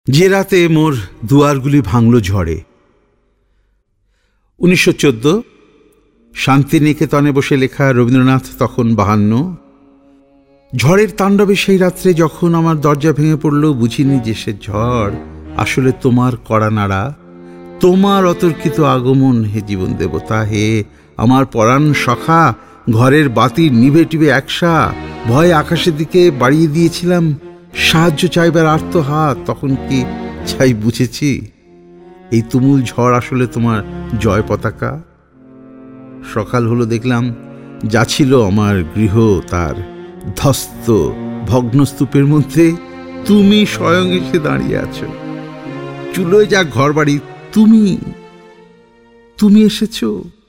যে রাতে মোর দুয়ারগুলি ভাঙল ঝড়ে। 1914 শান্তিনিকেতনে বসে লেখা, রবীন্দ্রনাথ তখন 52। ঝড়ের তাণ্ডবে সেই রাত্রে যখন আমার দরজা ভেঙে পড়ল, বুঝিনি যে সে ঝড় আসলে তোমার কড়া নাড়া, তোমার অতর্কিত আগমন। হে জীবন দেবতা, হে আমার পরাণ সখা, ঘরের বাতি নিভে টিভে একসা ভয়ে আকাশের দিকে বাড়িয়ে দিয়েছিলাম সাহায্য চাইবার আর্ত হাত। তখন কি চাই বুঝেছি এই তুমুল ঝড় আসলে তোমার জয় পতাকা। সকাল হলো, দেখলাম যা ছিল আমার গৃহ তার ধ্বস্ত ভগ্নস্তূপের মধ্যে তুমি স্বয়ং এসে দাঁড়িয়ে আছো। চুলোয় যা ঘর বাড়ি, তুমি এসেছো।